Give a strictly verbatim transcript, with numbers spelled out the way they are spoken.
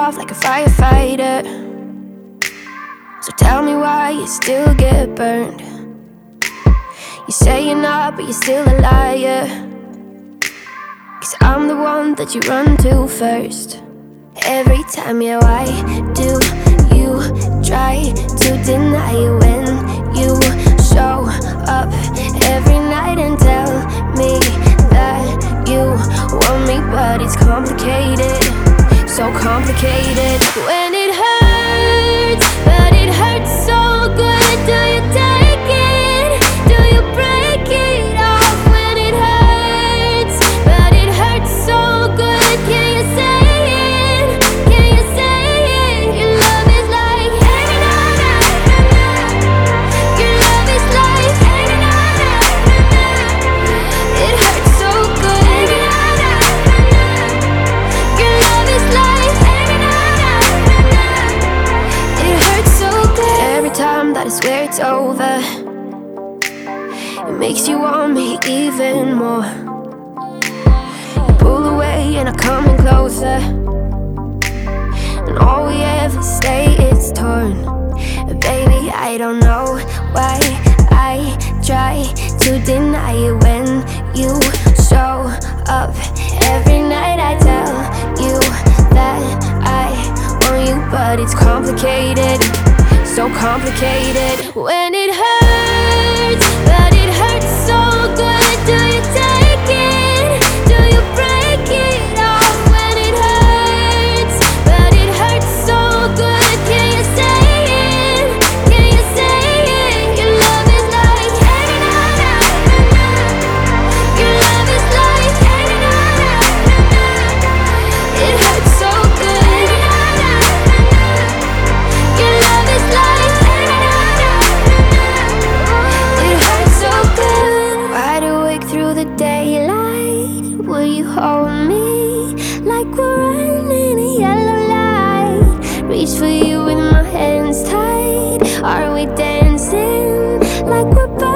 off like a firefighter. So tell me why you still get burned. You say you're not, but you're still a liar. Cause I'm the one that you run to first. Every time, yeah, why do you try to deny it when you show up every night and tell me that you want me? But it's complicated, so complicated. When it hurts, but it hurts so good. Do you take it? Do you break it off? When it hurts, but it hurts so good. Can you say it? Can you say it? Your love is like hanging on out. Your love is like hanging on out. It hurts so good. Your love is like hanging on out. It hurts so good. Every time that I swear it's over, it makes you want me even more. You pull away and I come in closer, and all we ever say is torn. Baby, I don't know why I try to deny it when you show up every night. I tell you that I want you, but it's complicated, so complicated. When it hurts, but it hurts so good. Do you take it? Do you break it off? When it hurts, but it hurts so good. Can you say it? Can you say it? Your love is like hanging on out. Your love is like hanging on out. It hurts so good. Your love is like hanging on out. It hurts so good. Wide awake through the daylight, will you hold me like we're running a yellow light? Reach for you with my hands tied. Are we dancing like we're